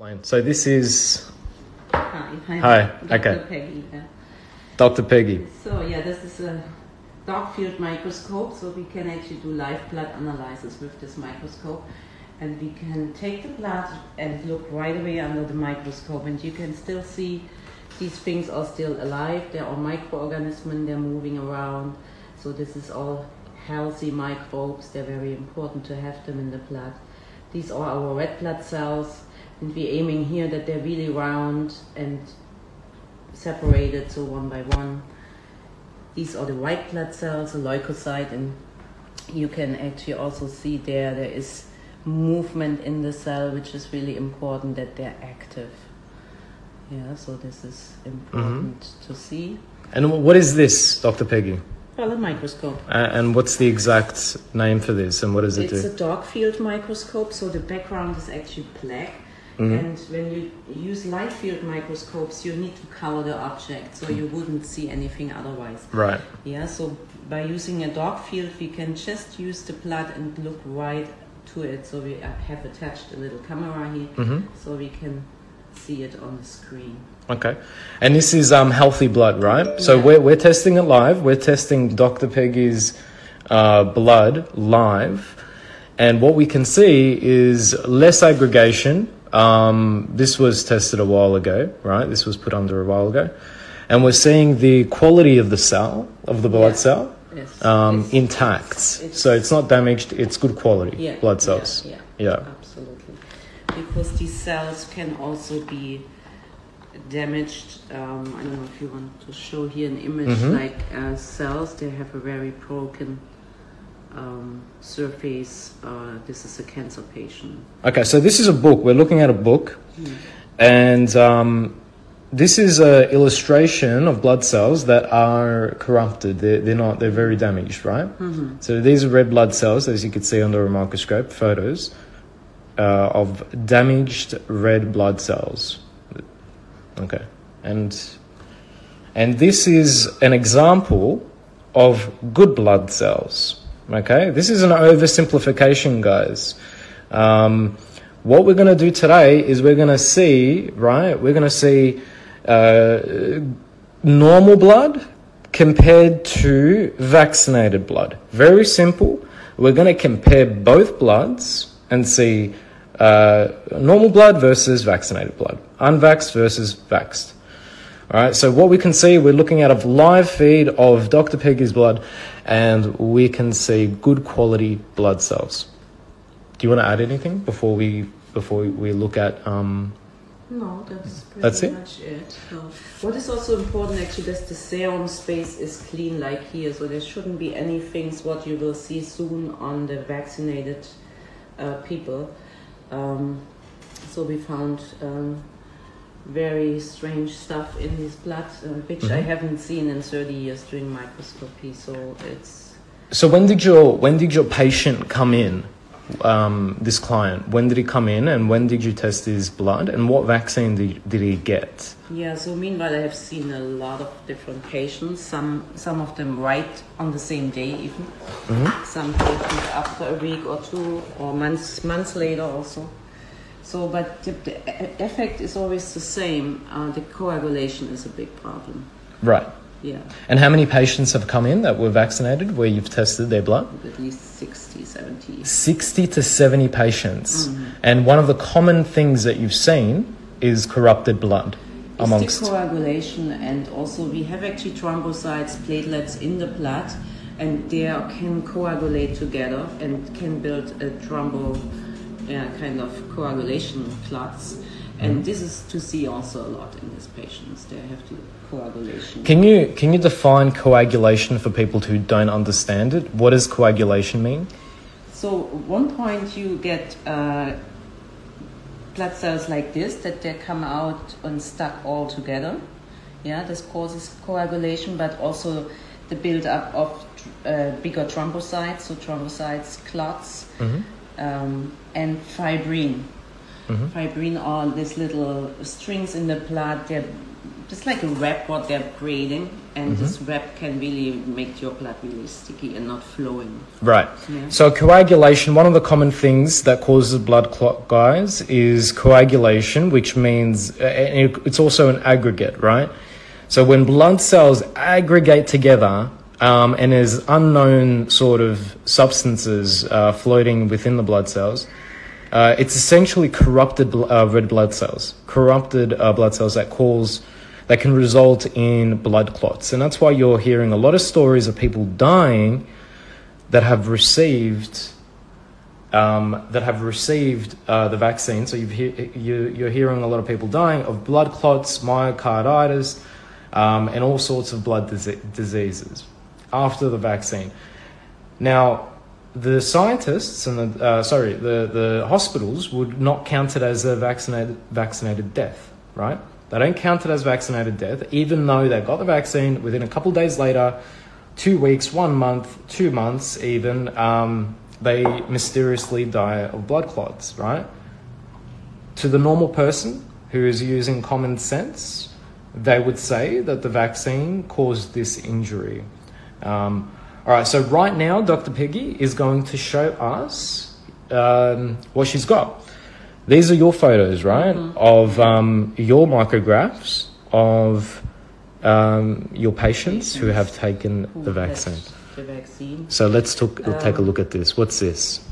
So this is... Hi. Okay. Dr. Peggy. Dr. Peggy. So this is a dark field microscope, so we can actually do live blood analysis with this microscope. And we can take the blood and look right away under the microscope, and you can still see these things are still alive. There are microorganisms, they're moving around. So this is all healthy microbes. They're very important to have them in the blood. These are our red blood cells, and we're aiming here that they're really round and separated, so one by one. These are the white blood cells, the leukocyte, and you can actually also see there is movement in the cell, which is really important that they're active. Yeah, so this is important to see. And what is this, Dr. Peggy? Well, a microscope. And what's the exact name for this, and what does it do? It's a dark field microscope, so the background is actually black. And when you use light field microscopes, you need to color the object, so you wouldn't see anything otherwise. Right. Yeah, so by using a dark field, we can just use the blood and look right to it. So we have attached a little camera here, so we can see it on the screen. Okay. And this is healthy blood, right? So we're testing it live. We're testing Dr. Peggy's blood live. And what we can see is less aggregation. This was tested a while ago, right? This was put under a while ago. And we're seeing the quality of the cell, of the blood cell, intact. So it's not damaged, it's good quality blood cells. Yeah, absolutely. Because these cells can also be damaged. I don't know if you want to show here an image, like cells, they have a very broken surface. This is a cancer patient. Okay, so this is a book. We're looking at a book, and this is an illustration of blood cells that are corrupted. They're very damaged, right? So these are red blood cells, as you can see under a microscope. Photos of damaged red blood cells. Okay, and this is an example of good blood cells. Okay, this is an oversimplification, guys. What we're going to do today is we're going to see, normal blood compared to vaccinated blood. Very simple. We're going to compare both bloods and see normal blood versus vaccinated blood, unvaxxed versus vaxxed. All right, so what we can see, we're looking at a live feed of Dr. Peggy's blood, and we can see good quality blood cells. Do you want to add anything before we look at? No, that's pretty much it. So what is also important actually is the serum space is clean like here, so there shouldn't be any things what you will see soon on the vaccinated people. So we found very strange stuff in his blood, which I haven't seen in 30 years doing microscopy. So it's. So when did your patient come in? This client, when did he come in, and when did you test his blood, and what vaccine did he get? Yeah. So meanwhile, I have seen a lot of different patients. Some of them right on the same day, even. Some patients after a week or two, or months later also. So, but the effect is always the same. The coagulation is a big problem. Right. Yeah. And how many patients have come in that were vaccinated where you've tested their blood? At least 60, 70. 60 to 70 patients. And one of the common things that you've seen is corrupted blood amongst... It's the coagulation, and also we have actually thrombocytes, platelets in the blood, and they can coagulate together and can build a kind of coagulation clots, and this is to see also a lot in these patients. They have the coagulation. Can you define coagulation for people who don't understand it? What does coagulation mean? So at one point you get blood cells like this that they come out and stuck all together. Yeah, this causes coagulation, but also the build-up of bigger thrombocytes, so thrombocytes, clots. And fibrin. Fibrin are these little strings in the blood. They're just like a wrap what they're creating, and this wrap can really make your blood really sticky and not flowing. Right. Yeah. So coagulation, one of the common things that causes blood clot, guys, is coagulation, which means it's also an aggregate, right? So when blood cells aggregate together, and there's unknown sort of substances floating within the blood cells, it's essentially corrupted red blood cells, that can result in blood clots. And that's why you're hearing a lot of stories of people dying that have received the vaccine. So you're hearing a lot of people dying of blood clots, myocarditis, and all sorts of blood diseases after the vaccine. Now, the scientists and the hospitals would not count it as a vaccinated death, right? They don't count it as vaccinated death, even though they got the vaccine. Within a couple of days later, 2 weeks, 1 month, 2 months even, they mysteriously die of blood clots, right? To the normal person who is using common sense, they would say that the vaccine caused this injury. All right, so right now, Dr. Peggy is going to show us what she's got. These are your photos, right, of your micrographs of your patients who have taken the vaccine. So let's take a look at this. What's this?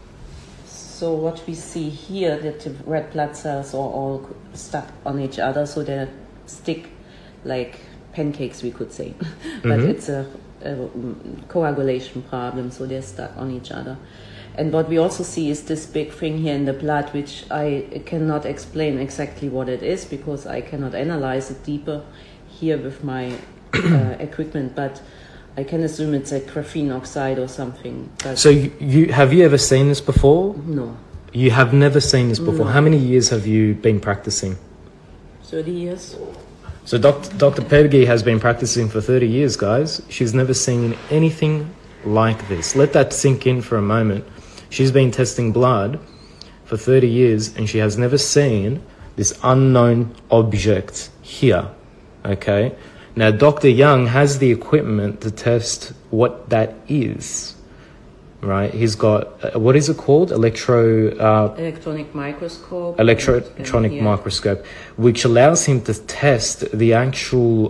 So what we see here, that the red blood cells are all stuck on each other, so they stick like pancakes, we could say. But it's a coagulation problem, so they're stuck on each other. And what we also see is this big thing here in the blood, which I cannot explain exactly what it is, because I cannot analyze it deeper here with my equipment, but I can assume it's a graphene oxide or something. But so have you ever seen this before? No. You have never seen this before? No. How many years have you been practicing? 30 years. So Dr. Peggy has been practicing for 30 years, guys. She's never seen anything like this. Let that sink in for a moment. She's been testing blood for 30 years and she has never seen this unknown object here, okay? Now, Dr. Young has the equipment to test what that is, right? He's got, what is it called? Electronic microscope. Electronic microscope, which allows him to test the actual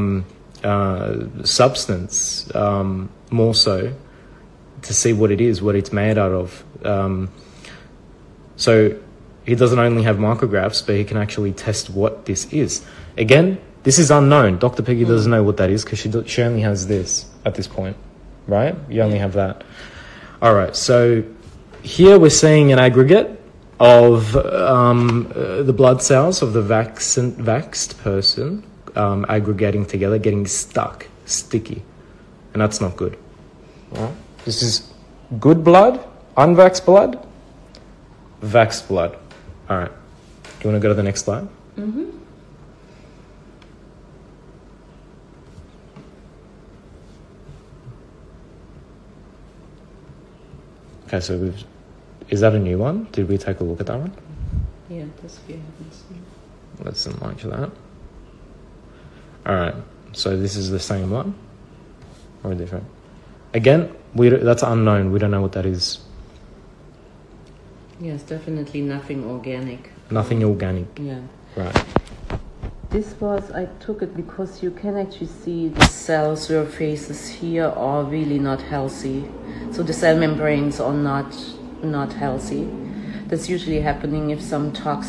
substance more so, to see what it is, what it's made out of. So he doesn't only have micrographs, but he can actually test what this is. Again, this is unknown. Dr. Peggy doesn't know what that is because she only has this at this point, right? You only have that. All right, so here we're seeing an aggregate of the blood cells of the vaxxed person aggregating together, getting stuck, sticky, and that's not good. All right? This is good blood, unvaxxed blood, vaxxed blood. All right. Do you want to go to the next slide? Mm-hmm. Okay, so is that a new one? Did we take a look at that one? Yeah, this we haven't seen. Let's enlarge that. All right. So this is the same one or different? Again, that's unknown. We don't know what that is. Yes, definitely nothing organic. Nothing organic. Yeah. Right. I took it because you can actually see the cell surfaces here are really not healthy. So the cell membranes are not healthy. That's usually happening if some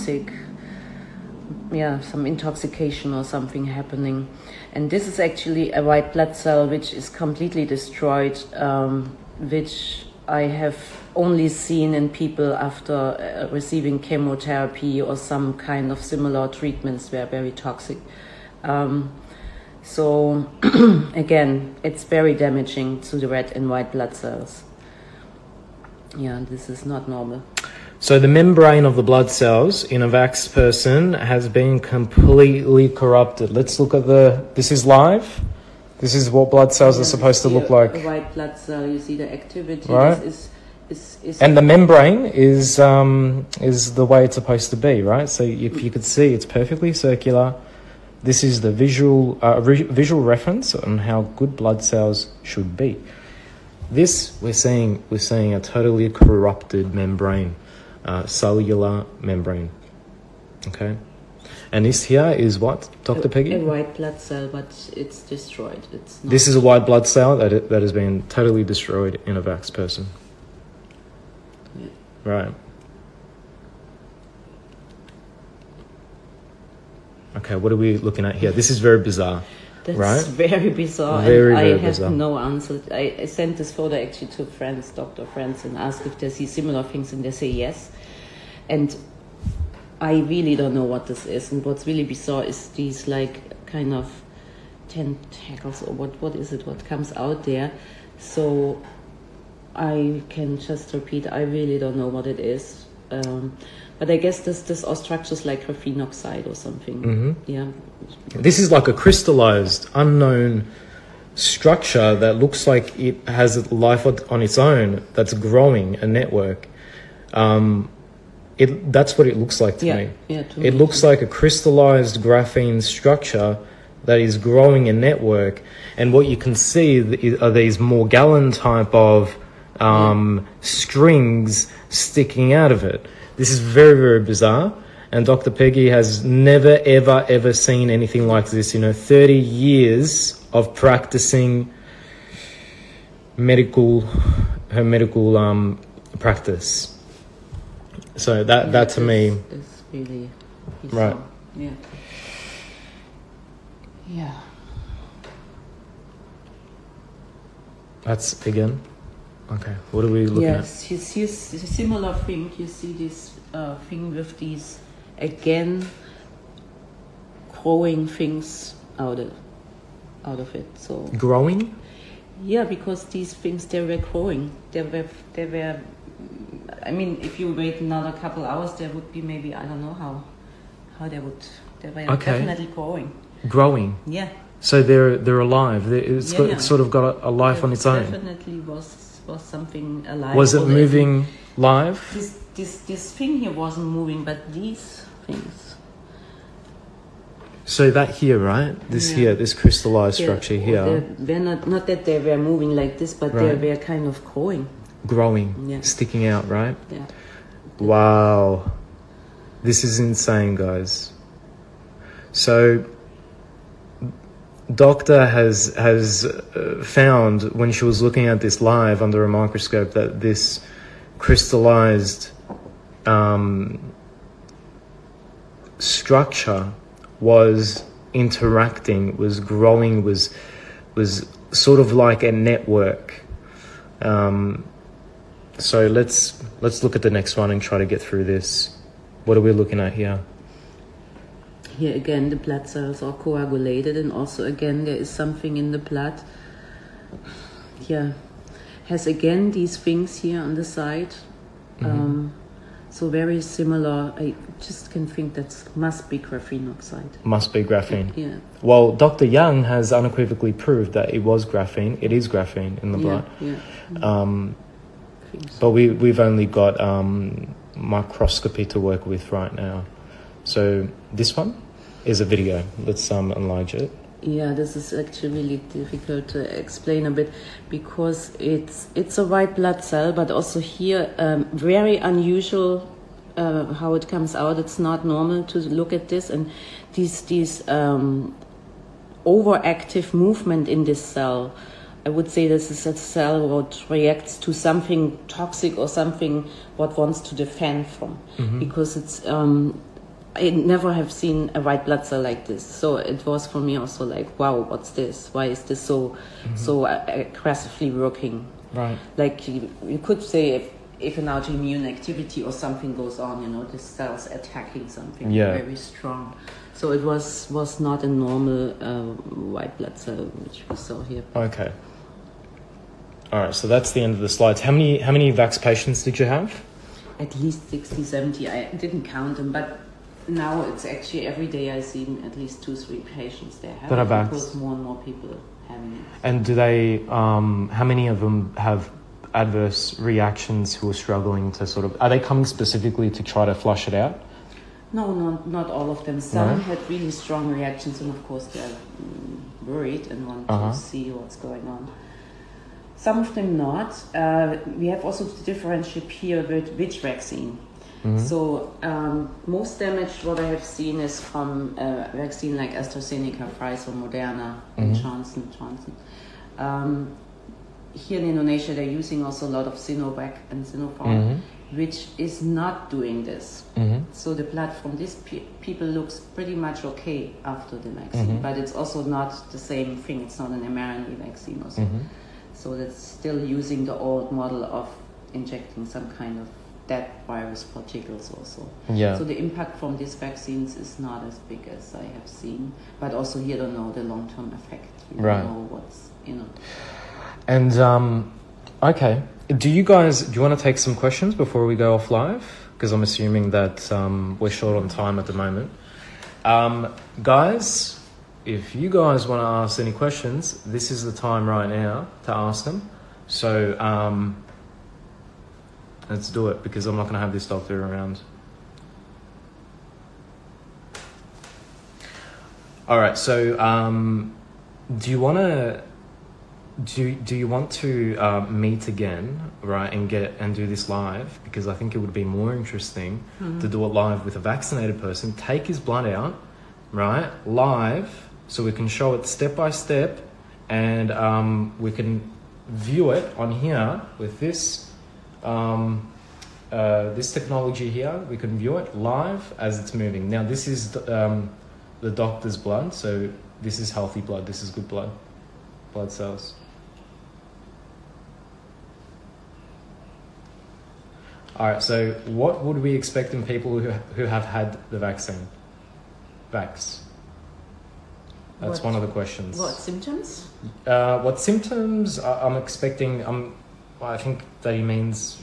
intoxication or something happening. And this is actually a white blood cell which is completely destroyed, which I have only seen in people after receiving chemotherapy or some kind of similar treatments were very toxic. So again, it's very damaging to the red and white blood cells. Yeah, this is not normal. So the membrane of the blood cells in a vaxxed person has been completely corrupted. Let's look at this is live. This is what blood cells are supposed to look like. A white blood cell, you see the activity right? is and the membrane is the way it's supposed to be, right? So if you could see, it's perfectly circular. This is the visual reference on how good blood cells should be. This we're seeing a totally corrupted membrane, cellular membrane. Okay, and this here is what, Dr. Peggy? A white blood cell, but it's destroyed. It's not. This is a white blood cell that has been totally destroyed in a vax person. Yeah. Right. Okay, what are we looking at here? This is very bizarre. That's right? very bizarre. Very, and very I have bizarre. no answer. I sent this photo actually to friends, doctor friends, and asked if they see similar things, and they say yes. And I really don't know what this is. And what's really bizarre is these like kind of tentacles, or what is it? What comes out there? So I can just repeat. I really don't know what it is. But I guess this are structures like graphene oxide or something. Mm-hmm. Yeah. This is like a crystallized, unknown structure that looks like it has life on its own, that's growing, a network. That's what it looks like to me. Yeah, to It me. looks like a crystallized graphene structure that is growing a network, and what you can see are these Morgellon type of strings sticking out of it. This is very, very bizarre, and Dr. Peggy has never, ever, ever seen anything like this. 30 years of practicing medical practice. So that to me, is really bizarre. right? Yeah. Yeah. That's again. Okay, what are we looking Yes, you see a similar thing. You see this thing with these again growing things out of it. So at? Growing? yeah, because these things they were growing. They were. I mean, if you wait another couple hours, there would be maybe I don't know how they would. They were Okay. definitely growing. Growing. Yeah. So they're alive. It's Yeah. sort of got a life on its own. Definitely was something alive. Was it Or the- moving live? This thing here wasn't moving, but these things. So that here, right? This Yeah. here, this crystallized Yeah, structure or here, they're not that they were moving like this, but Right. they were kind of growing. growing, Yeah. sticking out, right? Yeah. Wow. This is insane, guys. So doctor has found, when she was looking at this live under a microscope, that this crystallized structure was interacting, was growing, was sort of like a network. So let's look at the next one and try to get through this. What are we looking at here? Here again, the blood cells are coagulated, and also again there is something in the blood. Yeah, has again these things here on the side. So very similar. I just can think that must be graphene oxide. Must be graphene. Yeah. Well, Dr. Young has unequivocally proved that it was graphene. It is graphene in the blood. Yeah. But we've only got microscopy to work with right now. So this one is a video. Let's enlarge it. Yeah, this is actually really difficult to explain a bit because it's a white blood cell, but also here very unusual how it comes out. It's not normal to look at this, and these overactive movement in this cell. I would say this is a cell that reacts to something toxic or something what wants to defend from, because it's. I never have seen a white blood cell like this, so it was for me also like, wow, what's this? Why is this so aggressively working? Right. Like you could say if an autoimmune activity or something goes on, the cells attacking something very strong. So it was not a normal white blood cell which we saw here. Okay. All right. So that's the end of the slides. How many vax patients did you have? At least 60, 70. I didn't count them, but. Now it's actually every day I see at least 2-3 patients there that are vaxxed. Because more and more people are having it. And do they? How many of them have adverse reactions who are struggling to sort of? Are they coming specifically to try to flush it out? No, not all of them. Some No? had really strong reactions, and of course they're worried and want Uh-huh. to see what's going on. Some of them not. We have also to differentiate here with which vaccine. So most damage what I have seen is from a vaccine like AstraZeneca, Pfizer, Moderna, and Johnson. Here in Indonesia, they're using also a lot of Sinovac and Sinopharm, which is not doing this. So the blood from these people looks pretty much okay after the vaccine, but it's also not the same thing. It's not an mRNA vaccine also. So that's still using the old model of injecting some kind of dead virus particles also. Yeah. So the impact from these vaccines is not as big as I have seen, but also here don't know the long-term effect. We don't know what's, And, okay. Do you want to take some questions before we go off live? Because I'm assuming that we're short on time at the moment. Guys, if you guys want to ask any questions, this is the time right now to ask them. So, let's do it, because I'm not going to have this doctor around. All right. So, do you want to meet again, right, and do this live? Because I think it would be more interesting to do it live with a vaccinated person. Take his blood out, right, live, so we can show it step by step, and we can view it on here with this. This technology here, we can view it live as it's moving. Now, this is the doctor's blood, so this is healthy blood. This is good blood cells. All right. So, what would we expect in people who have had the vaccine? That's one of the questions. What symptoms? What symptoms I'm expecting? I think that he means,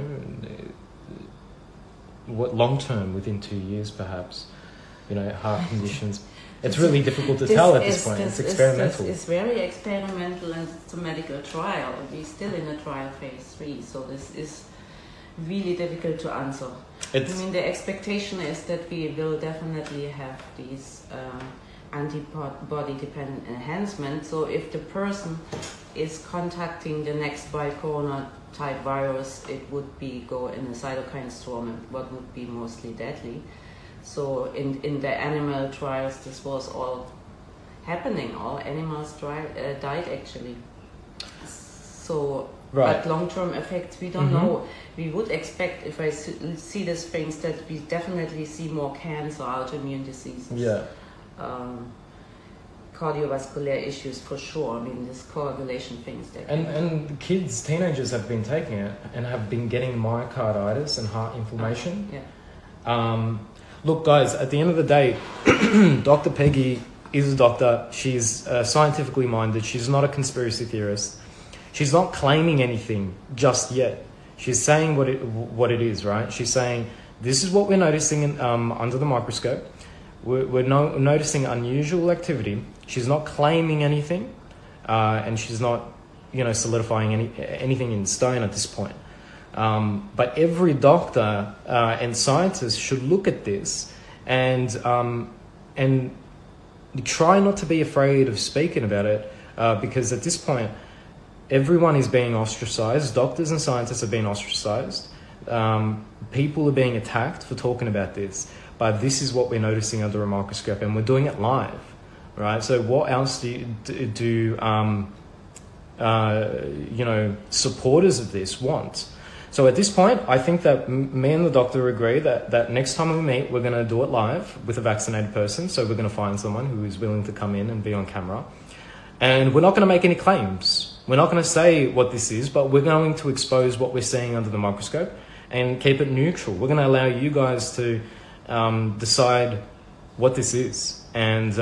what long term, within 2 years perhaps, heart conditions. It's really difficult to tell at this point. It's experimental. It's very experimental, and it's a medical trial. We're still in a trial phase 3, so this is really difficult to answer. The expectation is that we will definitely have these antibody-dependent enhancement. So if the person is contacting the next corona type virus, it would go in a cytokine storm, what would be mostly deadly. So in the animal trials, this was all happening. All animals died actually. So, but long-term effects, we don't know. We would expect, if I see these things, that we definitely see more cancer, autoimmune diseases. Yeah. Cardiovascular issues for sure. This coagulation things. And kids, teenagers have been taking it and have been getting myocarditis and heart inflammation. Look, guys, at the end of the day, Dr. Peggy is a doctor. She's scientifically minded. She's not a conspiracy theorist. She's not claiming anything just yet. She's saying what it is, right? She's saying, this is what we're noticing under the microscope. We're noticing unusual activity. She's not claiming anything, and she's not, solidifying anything in stone at this point. But every doctor and scientist should look at this and try not to be afraid of speaking about it, because at this point, everyone is being ostracized. Doctors and scientists are being ostracized. People are being attacked for talking about this. But this is what we're noticing under a microscope, and we're doing it live, right? So what else do supporters of this want? So at this point, I think that me and the doctor agree that next time we meet, we're going to do it live with a vaccinated person. So we're going to find someone who is willing to come in and be on camera. And we're not going to make any claims. We're not going to say what this is, but we're going to expose what we're seeing under the microscope and keep it neutral. We're going to allow you guys to decide what this is, and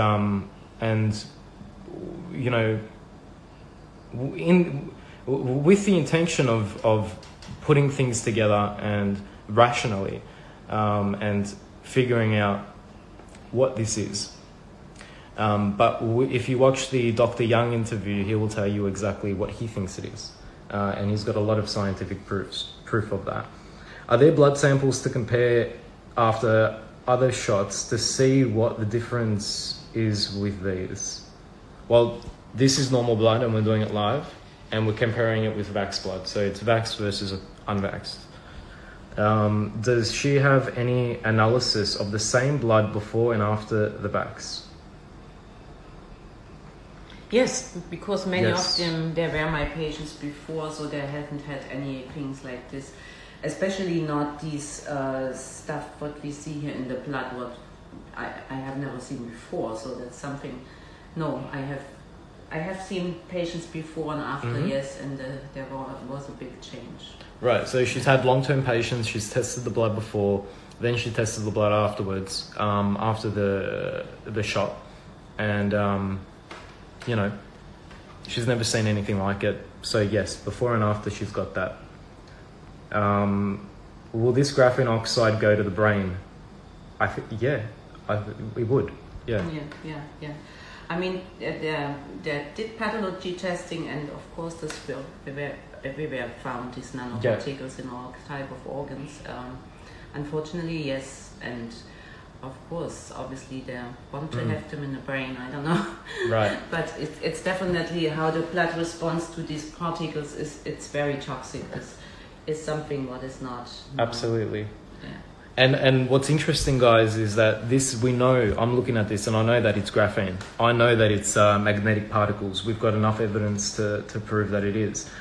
with the intention of putting things together and rationally, and figuring out what this is. But if you watch the Dr. Young interview, he will tell you exactly what he thinks it is, and he's got a lot of scientific proof of that. Are there blood samples to compare after other shots to see what the difference is with these. Well, this is normal blood and we're doing it live, and we're comparing it with vax blood. So it's vaxxed versus unvaxxed. Does she have any analysis of the same blood before and after the vax? Yes, because many Yes. of them, they were my patients before, so they haven't had any things like this. Especially not these stuff what we see here in the blood, what I have never seen before. So that's something. No, I have seen patients before and after, yes, and there was a big change. Right, so she's had long-term patients, she's tested the blood before, then she tested the blood afterwards, after the shot, and you know, she's never seen anything like it. So yes, before and after she's got that. Will this graphene oxide go to the brain? I think, yeah, it would, yeah. Yeah. I mean, they did pathology testing, and of course, this will everywhere found these nanoparticles in all type of organs. Unfortunately, yes, and of course, obviously, they want to have them in the brain. I don't know, Right. but it's definitely how the blood responds to these particles. It's very toxic. It's something what is not. Absolutely. Yeah. And what's interesting, guys, is that this, we know, I'm looking at this and I know that it's graphene. I know that it's magnetic particles. We've got enough evidence to prove that it is.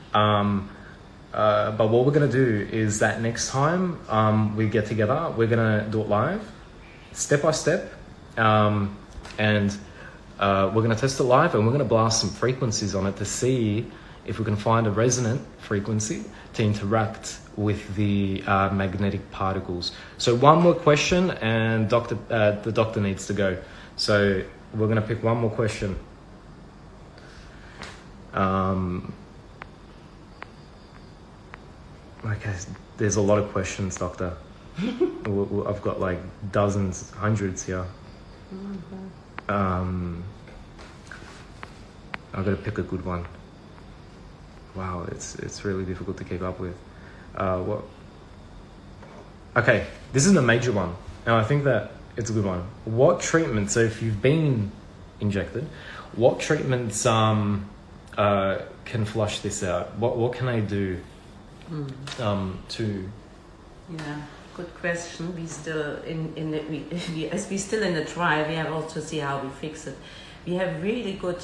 But what we're going to do is that next time we get together, we're going to do it live, step by step. And we're going to test it live, and we're going to blast some frequencies on it to see if we can find a resonant frequency to interact with the magnetic particles. So one more question, and the doctor needs to go. So we're going to pick one more question. Okay, there's a lot of questions, doctor. I've got like dozens, hundreds here. I've got to pick a good one. Wow, it's really difficult to keep up with. What? Okay, this is a major one, and I think that it's a good one. What treatment? So if you've been injected, what treatments can flush this out? What can I do to? Yeah, good question. We still as we still in the trial, we have also see how we fix it. We have really good.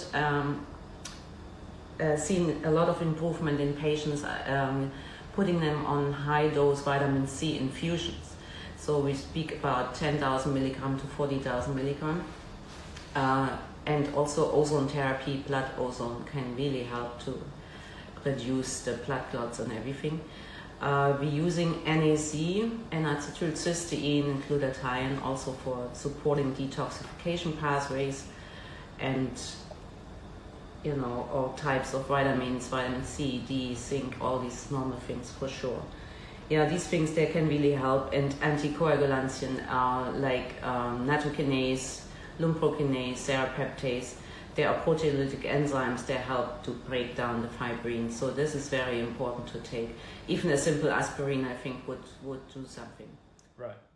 Seen a lot of improvement in patients putting them on high dose vitamin C infusions. So we speak about 10,000 milligram to 40,000 milligram. And also ozone therapy, blood ozone can really help to reduce the blood clots and everything. We're using NAC, N-acetylcysteine and glutathione, also for supporting detoxification pathways, and you know, all types of vitamins, vitamin C, D, zinc, all these normal things for sure. Yeah, these things, they can really help. And anticoagulants like nattokinase, lumprokinase, serrapeptase, they are proteolytic enzymes. They help to break down the fibrin. So this is very important to take. Even a simple aspirin, I think, would do something. Right.